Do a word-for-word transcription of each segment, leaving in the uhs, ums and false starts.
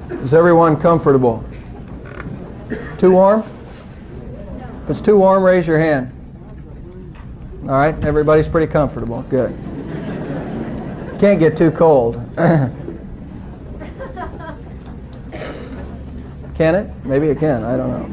Is everyone comfortable? Too warm? If it's too warm, raise your hand. All right, everybody's pretty comfortable. Good. Can't get too cold. Can it? Maybe it can. I don't know.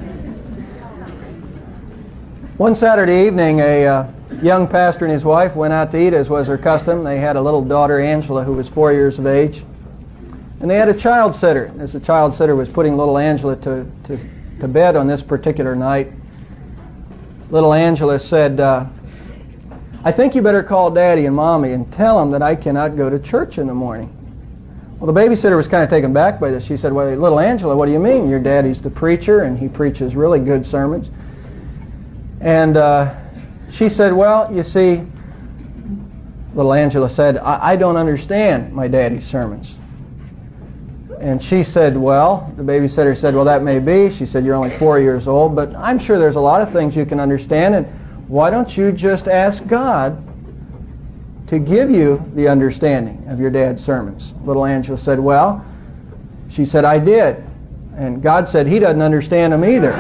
One Saturday evening, a uh, young pastor and his wife went out to eat, as was their custom. They had a little daughter, Angela, who was four years of age. And they had a child sitter. As the child sitter was putting little Angela to, to, to bed on this particular night, little Angela said, uh, I think you better call Daddy and Mommy and tell them that I cannot go to church in the morning. Well, the babysitter was kind of taken back by this. She said, well, little Angela, what do you mean? Your daddy's the preacher, and he preaches really good sermons. And uh, she said, well, you see, little Angela said, I, I don't understand my daddy's sermons. And she said, well, the babysitter said, well, that may be. She said, you're only four years old, but I'm sure there's a lot of things you can understand, and why don't you just ask God to give you the understanding of your dad's sermons? Little Angela said, well, she said, I did. And God said he doesn't understand them either.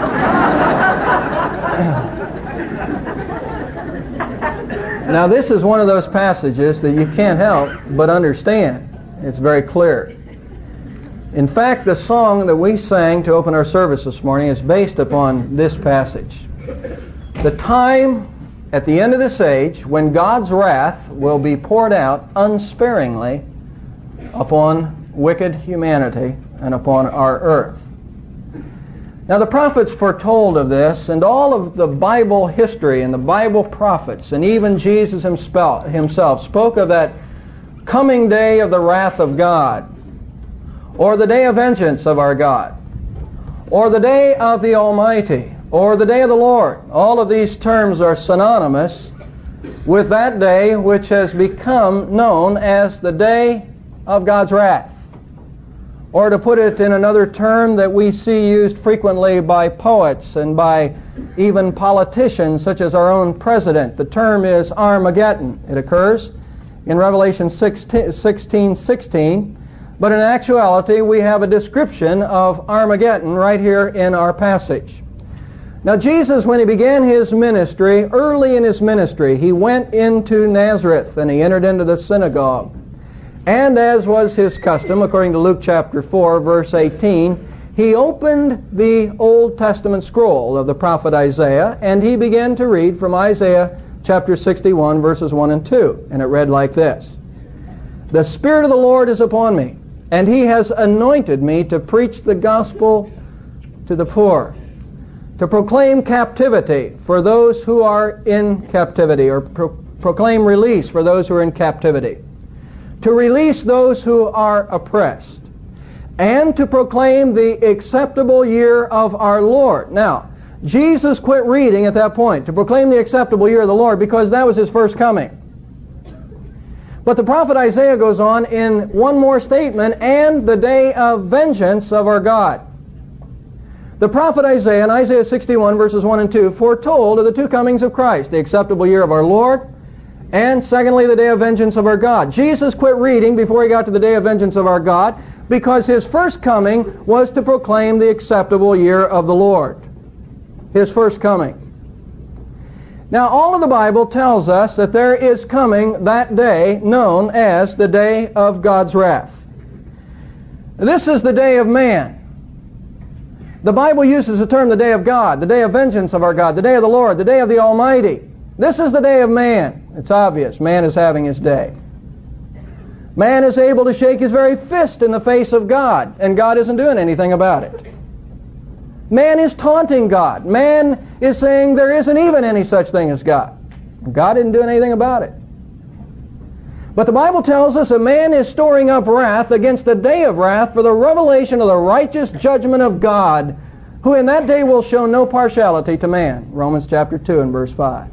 Now, this is one of those passages that you can't help but understand. It's very clear. In fact, the song that we sang to open our service this morning is based upon this passage. The time at the end of this age when God's wrath will be poured out unsparingly upon wicked humanity and upon our earth. Now, the prophets foretold of this, and all of the Bible history and the Bible prophets, and even Jesus himself spoke of that coming day of the wrath of God, or the day of vengeance of our God, or the day of the Almighty, or the day of the Lord. All of these terms are synonymous with that day which has become known as the day of God's wrath. Or to put it in another term that we see used frequently by poets and by even politicians such as our own president, the term is Armageddon. It occurs in Revelation sixteen sixteen. But in actuality, we have a description of Armageddon right here in our passage. Now, Jesus, when he began his ministry, early in his ministry, he went into Nazareth and he entered into the synagogue. And as was his custom, according to Luke chapter four, verse eighteen, he opened the Old Testament scroll of the prophet Isaiah, and he began to read from Isaiah chapter sixty-one, verses one and two. And it read like this: The Spirit of the Lord is upon me, and he has anointed me to preach the gospel to the poor, to proclaim captivity for those who are in captivity, or pro- proclaim release for those who are in captivity, to release those who are oppressed, and to proclaim the acceptable year of our Lord. Now, Jesus quit reading at that point, to proclaim the acceptable year of the Lord, because that was his first coming. But the prophet Isaiah goes on in one more statement, and the day of vengeance of our God. The prophet Isaiah in Isaiah sixty-one, verses one and two, foretold of the two comings of Christ, the acceptable year of our Lord, and secondly, the day of vengeance of our God. Jesus quit reading before he got to the day of vengeance of our God, because his first coming was to proclaim the acceptable year of the Lord. His first coming. Now, all of the Bible tells us that there is coming that day known as the day of God's wrath. This is the day of man. The Bible uses the term the day of God, the day of vengeance of our God, the day of the Lord, the day of the Almighty. This is the day of man. It's obvious. Man is having his day. Man is able to shake his very fist in the face of God, and God isn't doing anything about it. Man is taunting God. Man is saying there isn't even any such thing as God. God isn't doing anything about it. But the Bible tells us a man is storing up wrath against the day of wrath for the revelation of the righteous judgment of God, who in that day will show no partiality to man. Romans chapter two and verse five.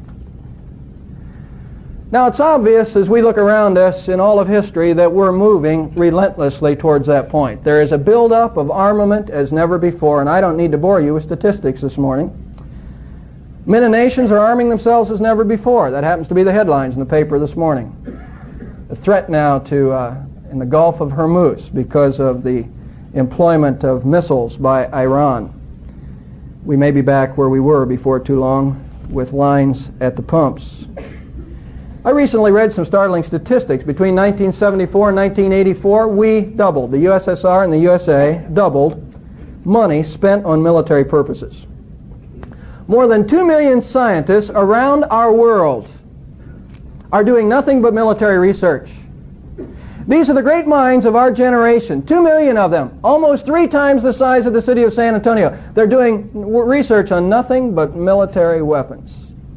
Now, it's obvious as we look around us in all of history that we're moving relentlessly towards that point. There is a buildup of armament as never before, and I don't need to bore you with statistics this morning. Men and nations are arming themselves as never before. That happens to be the headlines in the paper this morning. The threat now to uh, in the Gulf of Hormuz because of the employment of missiles by Iran. We may be back where we were before too long with lines at the pumps. I recently read some startling statistics. Between nineteen seventy-four and nineteen eighty-four, we doubled, the U S S R and the U S A doubled money spent on military purposes. More than two million scientists around our world are doing nothing but military research. These are the great minds of our generation, two million of them, almost three times the size of the city of San Antonio. They're doing research on nothing but military weapons.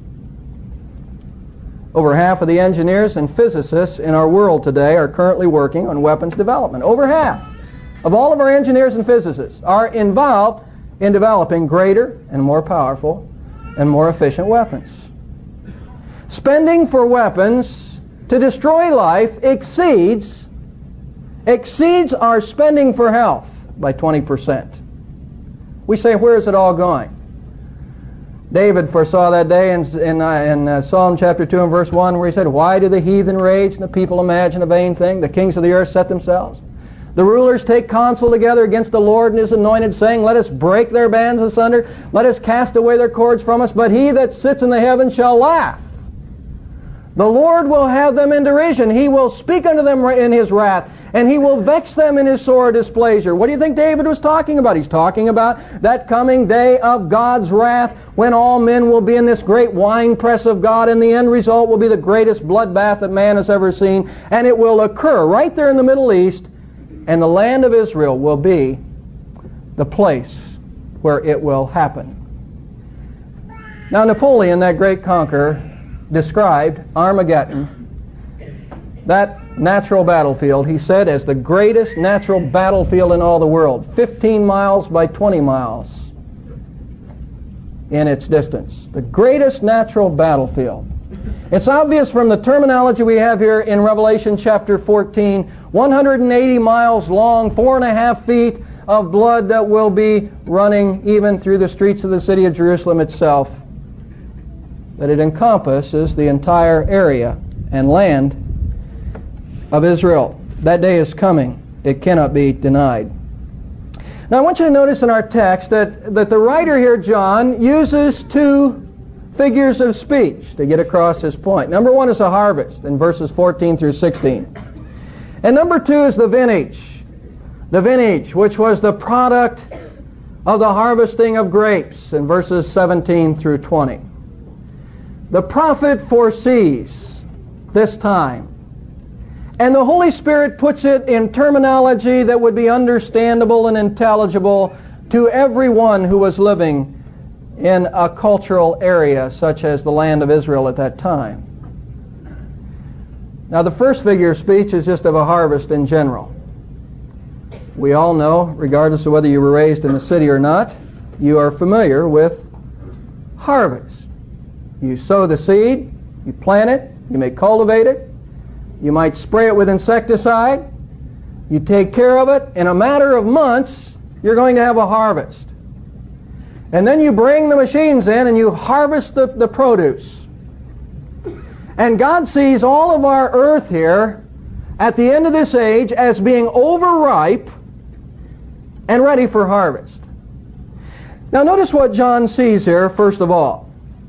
Over half of the engineers and physicists in our world today are currently working on weapons development. Over half of all of our engineers and physicists are involved in developing greater and more powerful and more efficient weapons. Spending for weapons to destroy life exceeds exceeds our spending for health by twenty percent. We say, where is it all going? David foresaw that day in, in, uh, in uh, Psalm chapter two and verse one, where he said, why do the heathen rage and the people imagine a vain thing? The kings of the earth set themselves. The rulers take counsel together against the Lord and His anointed, saying, let us break their bands asunder, let us cast away their cords from us, but he that sits in the heavens shall laugh. The Lord will have them in derision. He will speak unto them in His wrath, and He will vex them in His sore displeasure. What do you think David was talking about? He's talking about that coming day of God's wrath, when all men will be in this great winepress of God, and the end result will be the greatest bloodbath that man has ever seen, and it will occur right there in the Middle East, and the land of Israel will be the place where it will happen. Now, Napoleon, that great conqueror, described Armageddon, that natural battlefield, he said, as the greatest natural battlefield in all the world, fifteen miles by twenty miles in its distance. The greatest natural battlefield. It's obvious from the terminology we have here in Revelation chapter fourteen, one hundred eighty miles long, four and a half feet of blood that will be running even through the streets of the city of Jerusalem itself, that it encompasses the entire area and land of Israel. That day is coming. It cannot be denied. Now I want you to notice in our text that, that the writer here, John, uses two figures of speech to get across his point. Number one is a harvest in verses fourteen through sixteen. And number two is the vintage. The vintage, which was the product of the harvesting of grapes in verses seventeen through twenty. The prophet foresees this time, and the Holy Spirit puts it in terminology that would be understandable and intelligible to everyone who was living in a cultural area such as the land of Israel at that time. Now, the first figure of speech is just of a harvest in general. We all know, regardless of whether you were raised in the city or not, you are familiar with harvest. You sow the seed, you plant it, you may cultivate it, you might spray it with insecticide, you take care of it. In a matter of months, you're going to have a harvest. And then you bring the machines in and you harvest the, the produce. And God sees all of our earth here at the end of this age as being overripe and ready for harvest. Now notice what John sees here, first of all.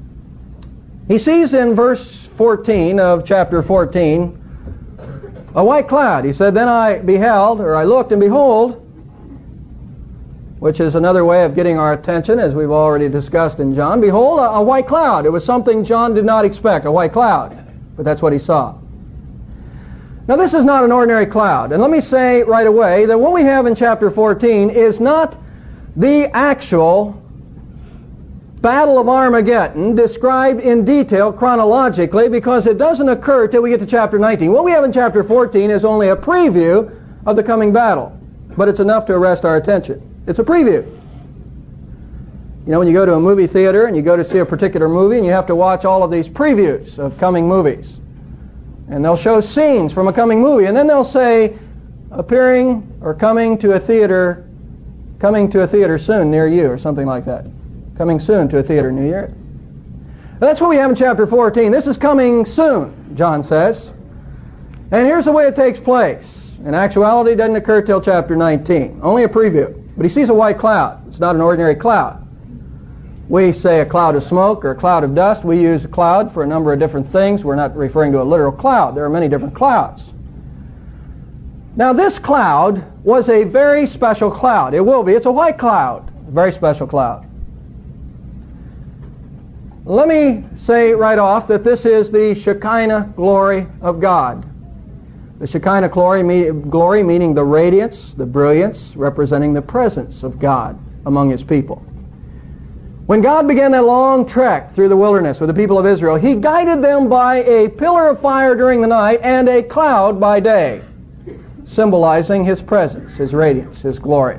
He sees in verse fourteen of chapter fourteen a white cloud. He said, then I beheld, or I looked, and behold, which is another way of getting our attention, as we've already discussed in John. Behold, a, a white cloud. It was something John did not expect, a white cloud. But that's what he saw. Now this is not an ordinary cloud. And let me say right away that what we have in chapter fourteen is not the actual Battle of Armageddon described in detail chronologically, because it doesn't occur till we get to chapter nineteen. What we have in chapter fourteen is only a preview of the coming battle, but it's enough to arrest our attention. It's a preview. You know, when you go to a movie theater and you go to see a particular movie and you have to watch all of these previews of coming movies, and they'll show scenes from a coming movie, and then they'll say, appearing or coming to a theater, coming to a theater soon near you, or something like that. Coming soon to a theater near you. And that's what we have in chapter fourteen. This is coming soon, John says. And here's the way it takes place. In actuality, it doesn't occur till chapter nineteen. Only a preview. But he sees a white cloud. It's not an ordinary cloud. We say a cloud of smoke or a cloud of dust. We use a cloud for a number of different things. We're not referring to a literal cloud. There are many different clouds. Now, this cloud was a very special cloud. It will be. It's a white cloud. A very special cloud. Let me say right off that this is the Shekinah glory of God. The Shekinah glory, me- glory meaning the radiance, the brilliance, representing the presence of God among His people. When God began that long trek through the wilderness with the people of Israel, He guided them by a pillar of fire during the night and a cloud by day, symbolizing His presence, His radiance, His glory.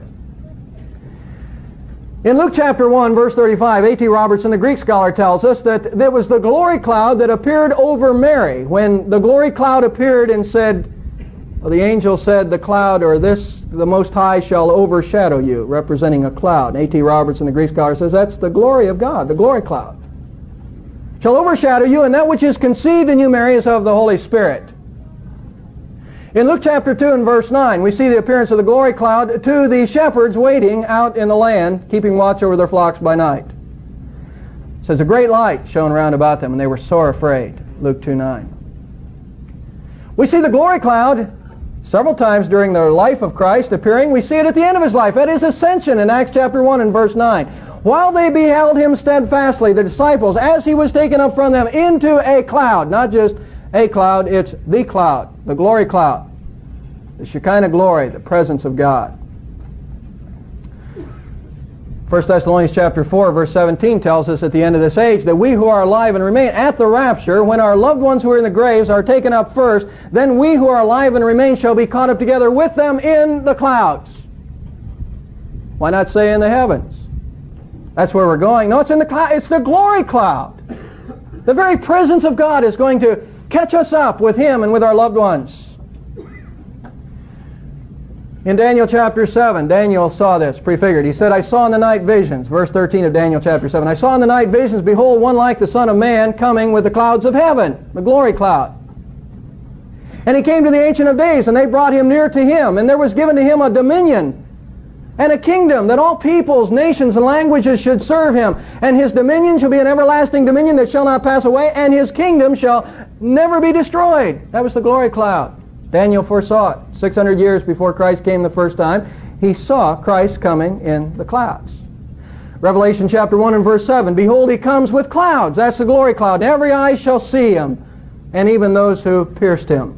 In Luke chapter one, verse thirty-five, A T Robertson, the Greek scholar, tells us that there was the glory cloud that appeared over Mary. When the glory cloud appeared and said, well, the angel said, the cloud, or this, the Most High shall overshadow you, representing a cloud. A T Robertson, the Greek scholar, says that's the glory of God, the glory cloud. Shall overshadow you, and that which is conceived in you, Mary, is of the Holy Spirit. In Luke chapter two and verse nine, we see the appearance of the glory cloud to the shepherds waiting out in the land, keeping watch over their flocks by night. It says, a great light shone round about them, and they were sore afraid. Luke two nine. We see the glory cloud several times during the life of Christ appearing. We see it at the end of His life, at His ascension in Acts chapter one and verse nine. While they beheld Him steadfastly, the disciples, as He was taken up from them into a cloud, not just a cloud, it's the cloud, the glory cloud, the Shekinah glory, the presence of God. First Thessalonians chapter four, verse seventeen tells us at the end of this age that we who are alive and remain at the rapture, when our loved ones who are in the graves are taken up first, then we who are alive and remain shall be caught up together with them in the clouds. Why not say in the heavens? That's where we're going. No, it's in the cloud. It's the glory cloud. The very presence of God is going to catch us up with Him and with our loved ones. In Daniel chapter seven, Daniel saw this prefigured. He said, I saw in the night visions, verse thirteen of Daniel chapter seven, I saw in the night visions, behold, one like the Son of Man coming with the clouds of heaven, the glory cloud. And He came to the Ancient of Days, and they brought Him near to Him, and there was given to Him a dominion and a kingdom, that all peoples, nations, and languages should serve Him. And His dominion shall be an everlasting dominion that shall not pass away, and His kingdom shall never be destroyed. That was the glory cloud. Daniel foresaw it. six hundred years before Christ came the first time, he saw Christ coming in the clouds. Revelation chapter one and verse seven, behold, He comes with clouds. That's the glory cloud. And every eye shall see Him, and even those who pierced Him.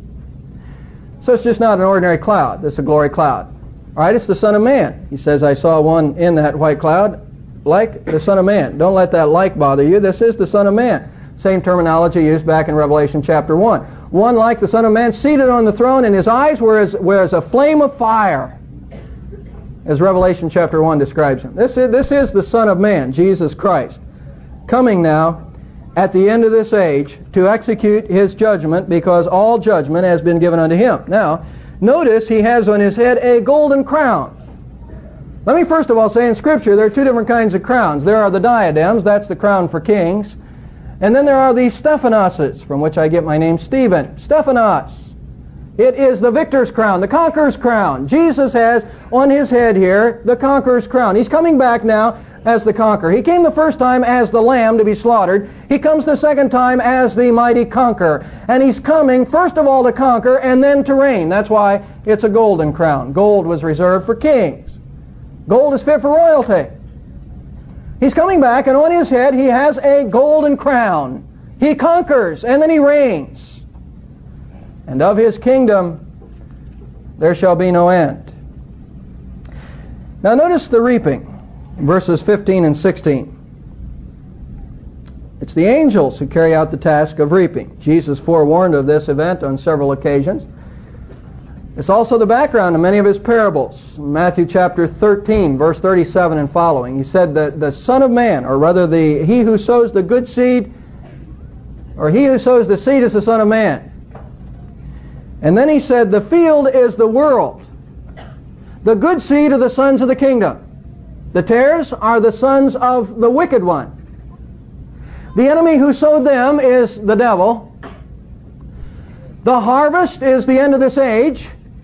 So it's just not an ordinary cloud. This is a glory cloud. All right, it's the Son of Man. He says, I saw one in that white cloud like the Son of Man. Don't let that like bother you. This is the Son of Man. Same terminology used back in Revelation chapter one. One like the Son of Man seated on the throne, and His eyes were as, were as a flame of fire, as Revelation chapter one describes Him. This is, this is the Son of Man, Jesus Christ, coming now at the end of this age to execute His judgment, because all judgment has been given unto Him. Now, notice He has on His head a golden crown. Let me first of all say in Scripture there are two different kinds of crowns. There are the diadems, that's the crown for kings. And then there are these Stephanoses, from which I get my name Stephen. Stephanos. It is the victor's crown, the conqueror's crown. Jesus has on His head here the conqueror's crown. He's coming back now as the conqueror. He came the first time as the lamb to be slaughtered. He comes the second time as the mighty conqueror. And He's coming first of all to conquer and then to reign. That's why it's a golden crown. Gold was reserved for kings. Gold is fit for royalty. He's coming back, and on His head He has a golden crown. He conquers, and then He reigns. And of His kingdom there shall be no end. Now notice the reaping, verses fifteen and sixteen. It's the angels who carry out the task of reaping. Jesus forewarned of this event on several occasions. It's also the background of many of His parables. Matthew chapter thirteen, verse thirty-seven and following. He said that the Son of Man, or rather the he who sows the good seed, or he who sows the seed is the Son of Man. And then He said, the field is the world. The good seed are the sons of the kingdom. The tares are the sons of the wicked one. The enemy who sowed them is the devil. The harvest is the end of this age.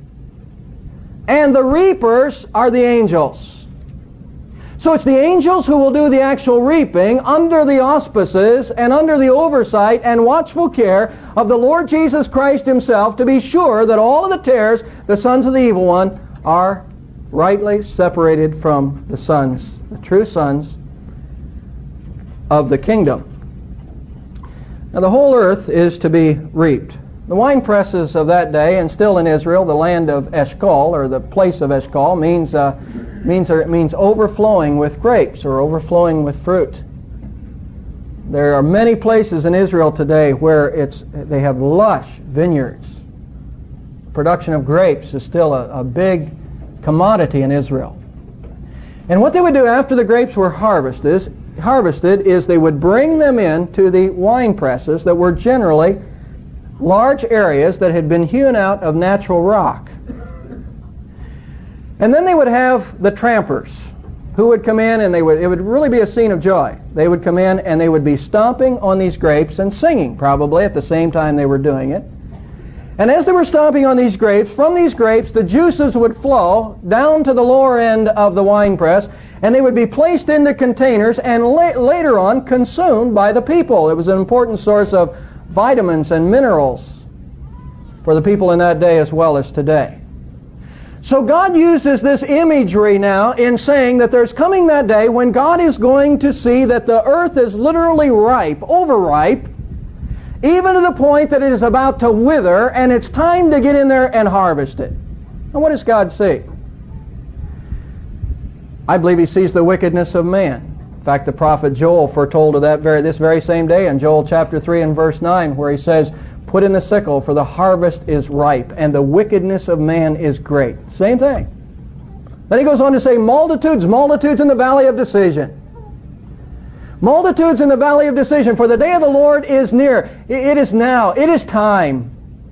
and the reapers are the angels. So it's the angels who will do the actual reaping under the auspices and under the oversight and watchful care of the Lord Jesus Christ Himself, to be sure that all of the tares, the sons of the evil one, are rightly separated from the sons, the true sons of the kingdom. Now the whole earth is to be reaped. The wine presses of that day, and still in Israel, the land of Eshcol, or the place of Eshcol, means uh, means or it means overflowing with grapes or overflowing with fruit. There are many places in Israel today where it's they have lush vineyards. Production of grapes is still a, a big commodity in Israel. And what they would do after the grapes were harvested is, harvested is they would bring them in to the wine presses that were generally large areas that had been hewn out of natural rock. And then they would have the trampers who would come in, and they would it would really be a scene of joy. They would come in and they would be stomping on these grapes and singing probably at the same time they were doing it. And as they were stomping on these grapes, from these grapes the juices would flow down to the lower end of the wine press, and they would be placed into containers and la- later on consumed by the people. It was an important source of vitamins and minerals for the people in that day as well as today. So God uses this imagery now in saying that there's coming that day when God is going to see that the earth is literally ripe, overripe, even to the point that it is about to wither, and it's time to get in there and harvest it. And what does God see? I believe He sees the wickedness of man. In fact, the prophet Joel foretold of that very this very same day in Joel chapter three and verse nine, where he says, "Put in the sickle, for the harvest is ripe, and the wickedness of man is great." Same thing. Then he goes on to say, multitudes, multitudes in the valley of decision. Multitudes in the valley of decision, for the day of the Lord is near. It is now. It is time.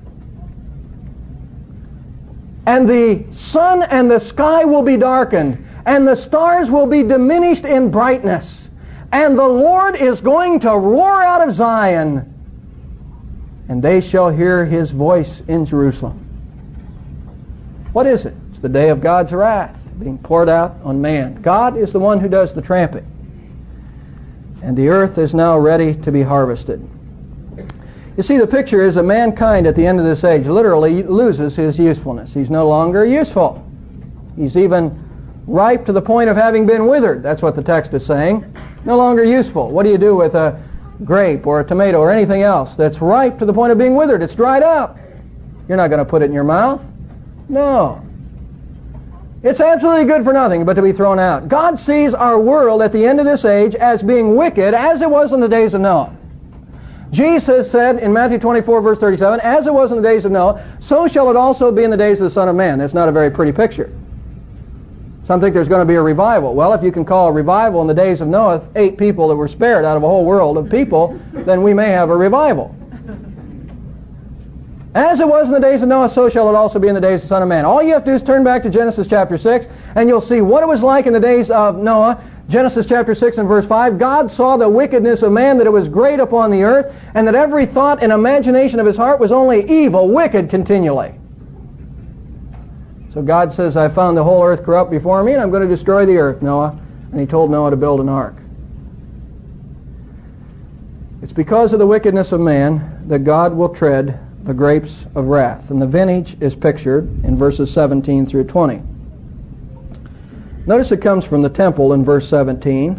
And the sun and the sky will be darkened, and the stars will be diminished in brightness. And the Lord is going to roar out of Zion, and they shall hear His voice in Jerusalem. What is it? It's the day of God's wrath being poured out on man. God is the one who does the tramping. And the earth is now ready to be harvested. You see, the picture is that mankind at the end of this age literally loses his usefulness. He's no longer useful. He's even ripe to the point of having been withered. That's what the text is saying. No longer useful. What do you do with a grape or a tomato or anything else that's ripe to the point of being withered? It's dried up. You're not going to put it in your mouth. No. It's absolutely good for nothing but to be thrown out. God sees our world at the end of this age as being wicked as it was in the days of Noah. Jesus said in Matthew twenty-four, verse thirty-seven, "As it was in the days of Noah, so shall it also be in the days of the Son of Man." That's not a very pretty picture. Some think there's going to be a revival. Well, if you can call a revival in the days of Noah eight people that were spared out of a whole world of people, then we may have a revival. As it was in the days of Noah, so shall it also be in the days of the Son of Man. All you have to do is turn back to Genesis chapter six, and you'll see what it was like in the days of Noah. Genesis chapter six and verse five, God saw the wickedness of man, that it was great upon the earth, and that every thought and imagination of his heart was only evil, wicked continually. So God says, I found the whole earth corrupt before me, and I'm going to destroy the earth, Noah. And He told Noah to build an ark. It's because of the wickedness of man that God will tread the grapes of wrath. And the vintage is pictured in verses seventeen through twenty. Notice it comes from the temple in verse seventeen.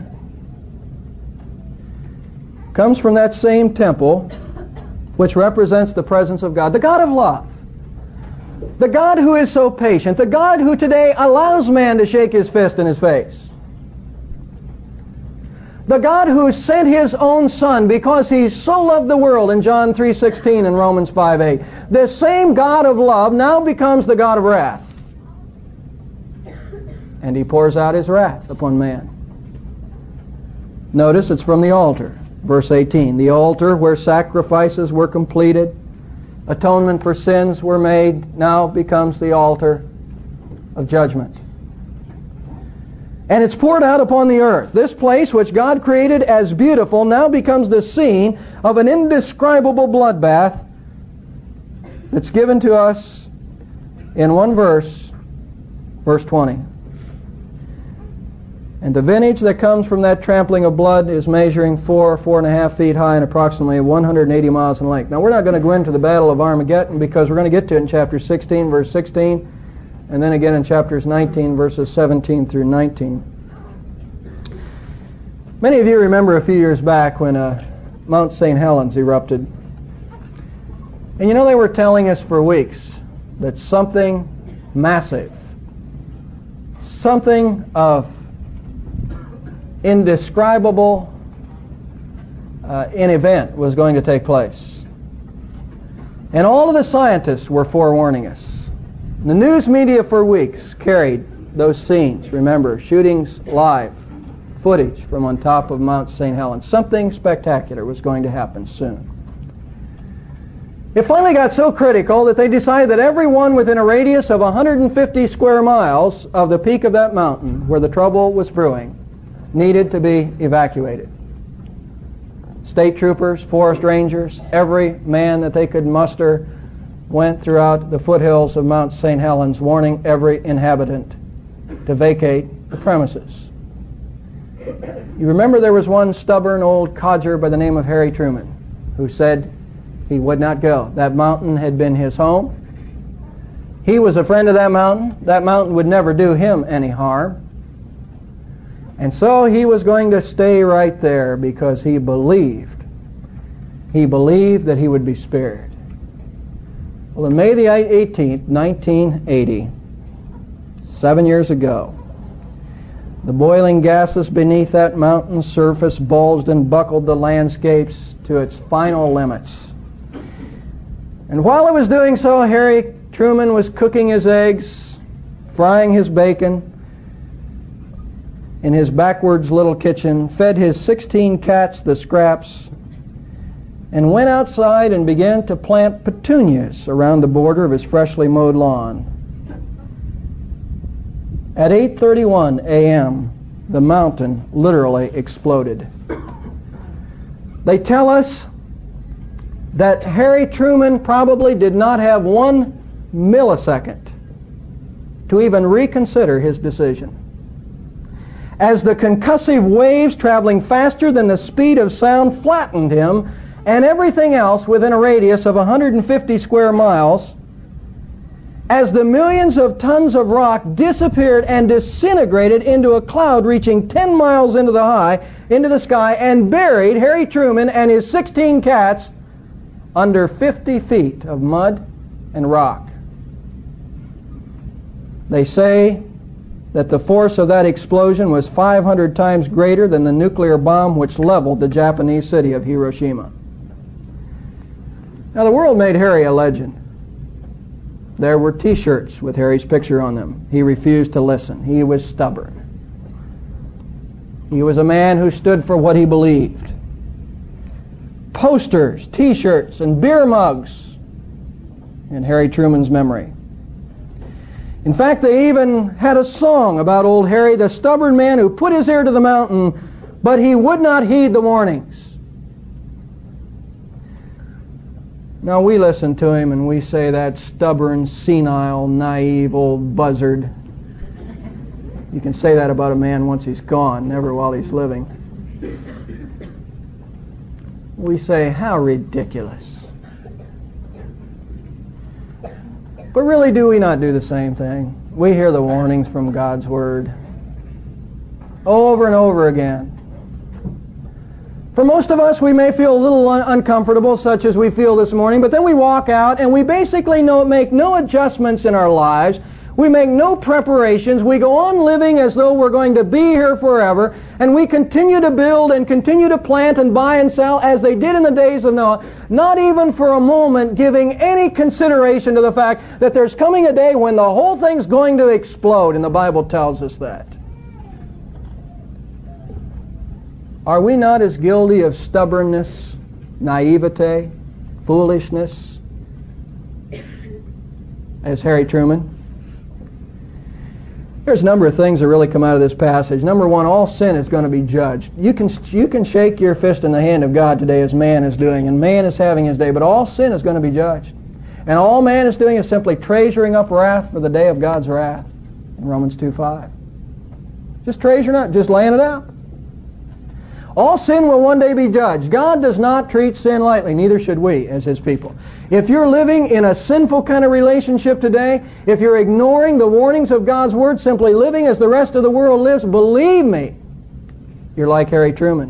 It comes from that same temple which represents the presence of God, the God of love. The God who is so patient, the God who today allows man to shake his fist in his face. The God who sent His own Son because He so loved the world in John three sixteen and Romans five eight. This same God of love now becomes the God of wrath. And He pours out His wrath upon man. Notice it's from the altar. Verse eighteen, the altar where sacrifices were completed, atonement for sins were made, now becomes the altar of judgment. And it's poured out upon the earth. This place which God created as beautiful now becomes the scene of an indescribable bloodbath that's given to us in one verse Verse twenty. And the vintage that comes from that trampling of blood is measuring four, four and a half feet high and approximately one hundred eighty miles in length. Now, we're not going to go into the Battle of Armageddon because we're going to get to it in chapter sixteen, verse sixteen, and then again in chapters nineteen, verses seventeen through nineteen. Many of you remember a few years back when uh, Mount Saint Helens erupted. And you know, they were telling us for weeks that something massive, something of indescribable uh, an event was going to take place. And all of the scientists were forewarning us. The news media for weeks carried those scenes, remember, shootings live, footage from on top of Mount Saint Helens. Something spectacular was going to happen soon. It finally got so critical that they decided that everyone within a radius of one hundred fifty square miles of the peak of that mountain where the trouble was brewing needed to be evacuated. State troopers, forest rangers, every man that they could muster went throughout the foothills of Mount Saint Helens, warning every inhabitant to vacate the premises. You remember there was one stubborn old codger by the name of Harry Truman who said he would not go. That mountain had been his home. He was a friend of that mountain. That mountain would never do him any harm. And so he was going to stay right there because he believed. He believed that he would be spared. Well, on May the eighteenth, nineteen eighty, seven years ago, the boiling gases beneath that mountain's surface bulged and buckled the landscapes to its final limits. And while it was doing so, Harry Truman was cooking his eggs, frying his bacon in his backwards little kitchen, fed his sixteen cats the scraps, and went outside and began to plant petunias around the border of his freshly mowed lawn. At eight thirty-one a.m., the mountain literally exploded. They tell us that Harry Truman probably did not have one millisecond to even reconsider his decision. As the concussive waves traveling faster than the speed of sound flattened him and everything else within a radius of one hundred fifty square miles, as the millions of tons of rock disappeared and disintegrated into a cloud reaching ten miles into the high, into the sky, and buried Harry Truman and his sixteen cats under fifty feet of mud and rock. They say that the force of that explosion was five hundred times greater than the nuclear bomb which leveled the Japanese city of Hiroshima. Now, the world made Harry a legend. There were T-shirts with Harry's picture on them. He refused to listen. He was stubborn. He was a man who stood for what he believed. Posters, T-shirts, and beer mugs in Harry Truman's memory. In fact, they even had a song about old Harry, the stubborn man who put his ear to the mountain, but he would not heed the warnings. Now we listen to him and we say, that stubborn, senile, naive old buzzard. You can say that about a man once he's gone, never while he's living. We say, how ridiculous. But really, do we not do the same thing? We hear the warnings from God's Word over and over again. For most of us, we may feel a little un- uncomfortable, such as we feel this morning, but then we walk out and we basically no, make no adjustments in our lives. We make no preparations. We go on living as though we're going to be here forever, and we continue to build and continue to plant and buy and sell as they did in the days of Noah, not even for a moment giving any consideration to the fact that there's coming a day when the whole thing's going to explode, and the Bible tells us that. Are we not as guilty of stubbornness, naivete, foolishness as Harry Truman? There's a number of things that really come out of this passage. Number one, all sin is going to be judged. You can you can shake your fist in the hand of God today as man is doing, and man is having his day, but all sin is going to be judged. And all man is doing is simply treasuring up wrath for the day of God's wrath. in Romans two five. Just treasure not, just laying it out. All sin will one day be judged. God does not treat sin lightly, neither should we as His people. If you're living in a sinful kind of relationship today, if you're ignoring the warnings of God's Word, simply living as the rest of the world lives, believe me, you're like Harry Truman.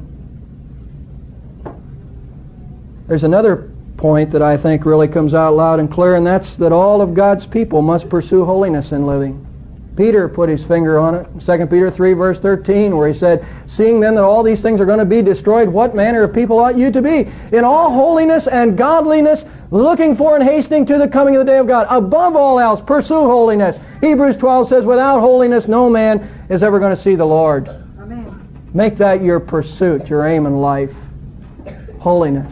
There's another point that I think really comes out loud and clear, and that's that all of God's people must pursue holiness in living. Peter put his finger on it. Second Peter three, verse thirteen, where he said, "Seeing then that all these things are going to be destroyed, what manner of people ought you to be? In all holiness and godliness, looking for and hastening to the coming of the day of God. Above all else, pursue holiness." Hebrews twelve says, "Without holiness, no man is ever going to see the Lord." Amen. Make that your pursuit, your aim in life. Holiness.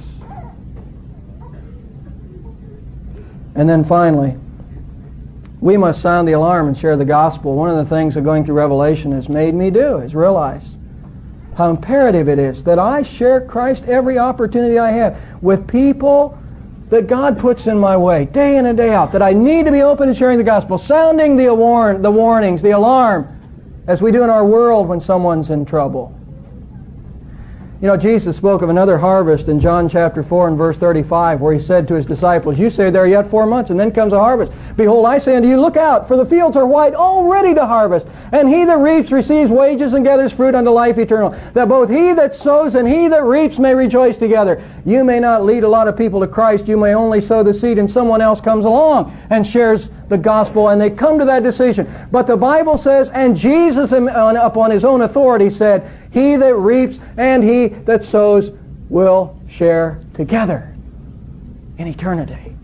And then finally, we must sound the alarm and share the gospel. One of the things that going through Revelation has made me do is realize how imperative it is that I share Christ every opportunity I have with people that God puts in my way, day in and day out, that I need to be open to sharing the gospel, sounding the, warn, the warnings, the alarm, as we do in our world when someone's in trouble. You know, Jesus spoke of another harvest in John chapter four and verse thirty-five, where He said to His disciples, "You say there are yet four months, and then comes a harvest. Behold, I say unto you, look out, for the fields are white, all ready to harvest. And he that reaps receives wages and gathers fruit unto life eternal, that both he that sows and he that reaps may rejoice together." You may not lead a lot of people to Christ. You may only sow the seed, and someone else comes along and shares the gospel, and they come to that decision. But the Bible says, and Jesus upon His own authority said, "He that reaps and he that sows will share together in eternity."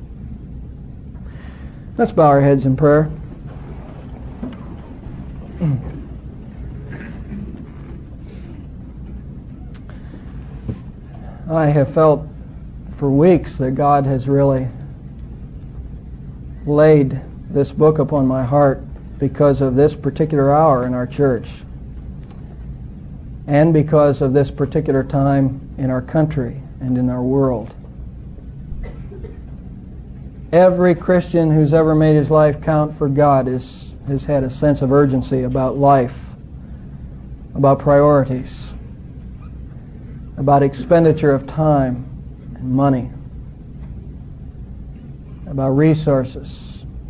Let's bow our heads in prayer. I have felt for weeks that God has really laid this book upon my heart because of this particular hour in our church and because of this particular time in our country and in our world. Every Christian who's ever made his life count for God is, has had a sense of urgency about life, about priorities, about expenditure of time and money, about resources.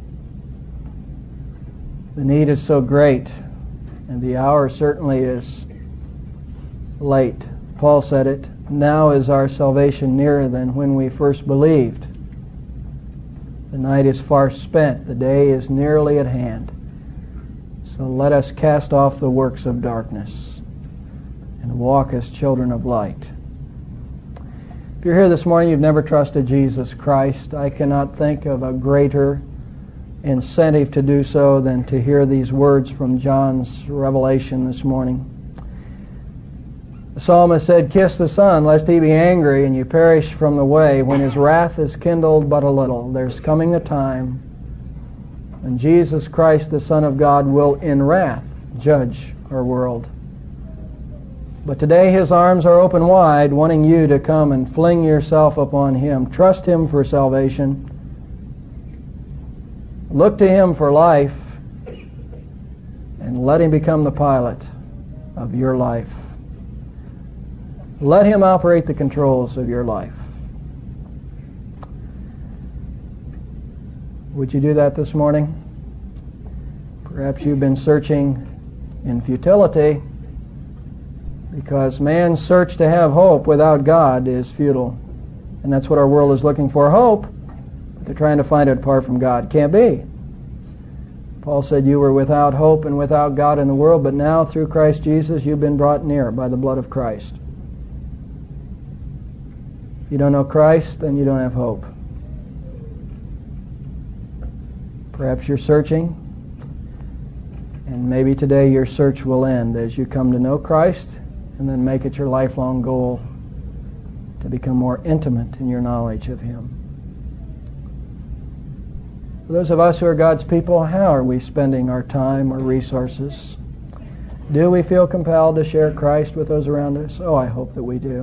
The need is so great, and the hour certainly is late. Paul said it, "Now is our salvation nearer than when we first believed. The night is far spent, the day is nearly at hand. So let us cast off the works of darkness and walk as children of light." If you're here this morning, you've never trusted Jesus Christ, I cannot think of a greater incentive to do so than to hear these words from John's revelation this morning. The psalmist said, "Kiss the Son, lest He be angry, and you perish from the way, when His wrath is kindled but a little." There's coming a time when Jesus Christ, the Son of God, will in wrath judge our world. But today His arms are open wide, wanting you to come and fling yourself upon Him. Trust Him for salvation. Look to Him for life, and let Him become the pilot of your life. Let Him operate the controls of your life. Would you do that this morning? Perhaps you've been searching in futility, because man's search to have hope without God is futile. And that's what our world is looking for, hope. But they're trying to find it apart from God. Can't be. Paul said you were without hope and without God in the world, but now through Christ Jesus you've been brought near by the blood of Christ. If you don't know Christ, then you don't have hope. Perhaps you're searching, and maybe today your search will end as you come to know Christ and then make it your lifelong goal to become more intimate in your knowledge of Him. For those of us who are God's people, how are we spending our time or resources? Do we feel compelled to share Christ with those around us? Oh, I hope that we do.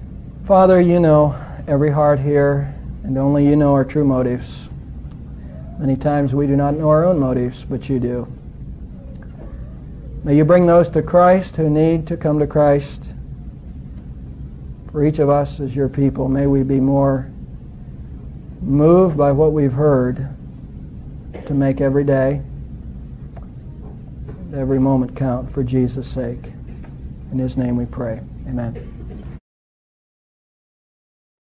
Father, You know every heart here, and only You know our true motives. Many times we do not know our own motives, but you do. May you bring those to Christ who need to come to Christ. For each of us as your people, may we be more moved by what we've heard to make every day, every moment count for Jesus' sake. In His name we pray. Amen.